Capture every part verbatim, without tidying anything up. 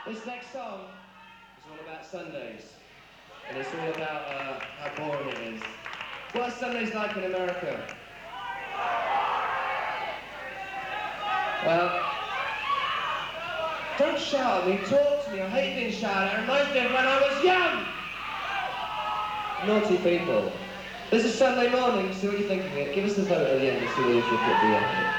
This next song is all about Sundays, and it's all about uh, how boring it is. What are Sundays like in America? Well, don't shout at me, talk to me. I hate being shouted at. It reminds me of when I was young! Naughty people. This is Sunday morning, see what you think of it. Give us the vote at the end and see what you think of the end.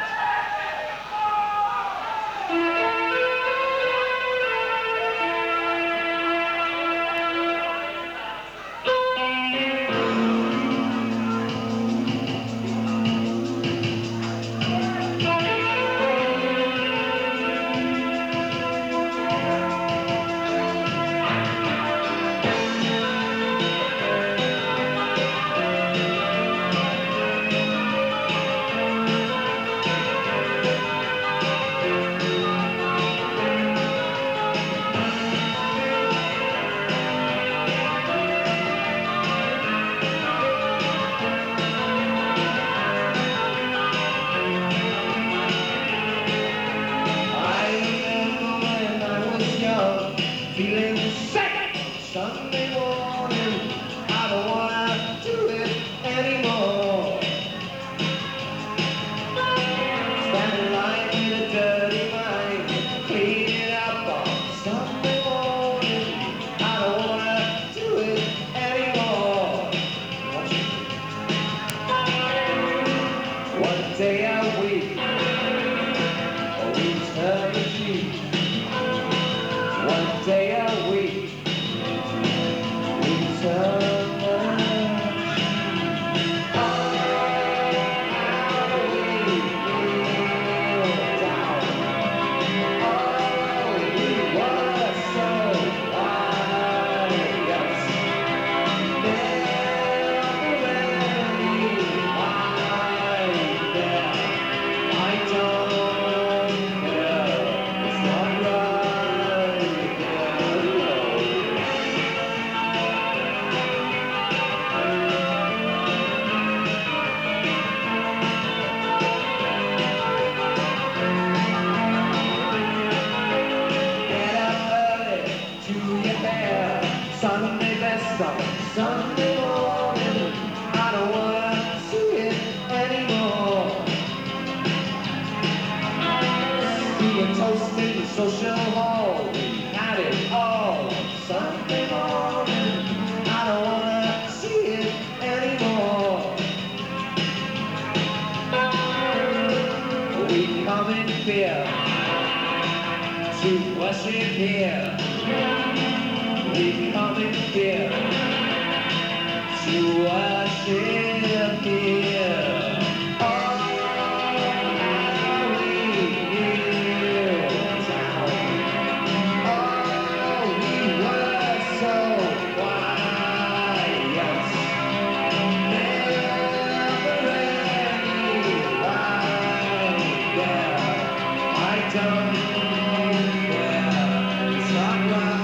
Feeling sick Sunday morning, I don't wanna do it anymore. Standing lying in a dirty mind, clean it up on Sunday morning, I don't wanna do it anymore. One day a week, we turn the sheet. One day a week, we turn the Oh, how we feel down. Oh, we were so wild, yes. Never any hide there. I don't care, it's not right. Sunday best on Sunday morning, I don't wanna see it anymore. Being toasted in the social hall, we had it all. Sunday morning, I don't wanna see it anymore. We come in fear to worship here. We come in fear to worship here. Oh, how we kneel down. Oh, we were so quiet. Never any right there. I don't care. It's not right.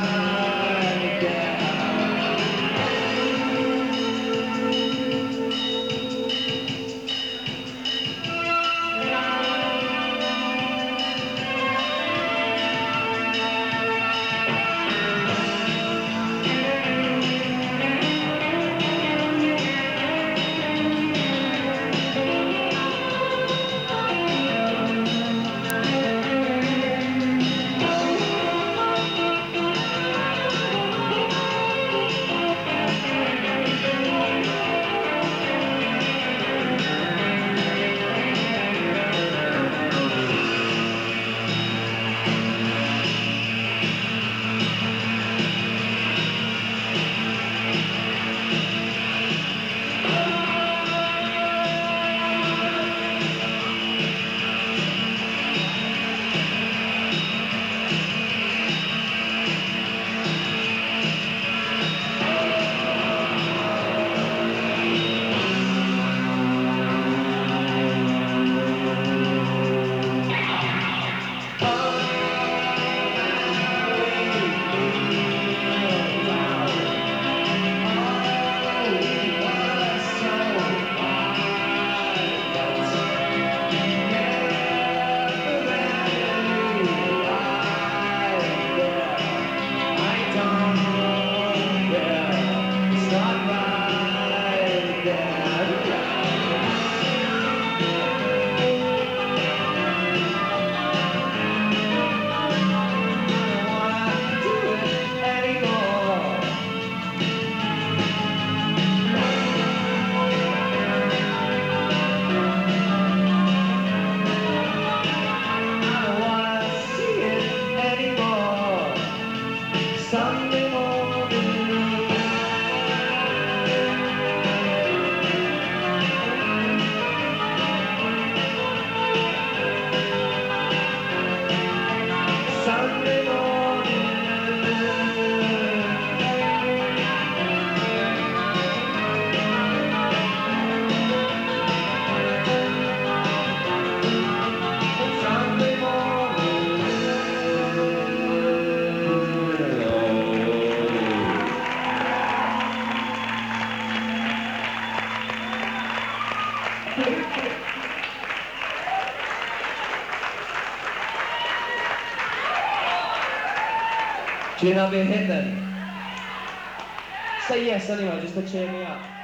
Do you think that'll be a hit then? Say yes anyway, just to cheer me up.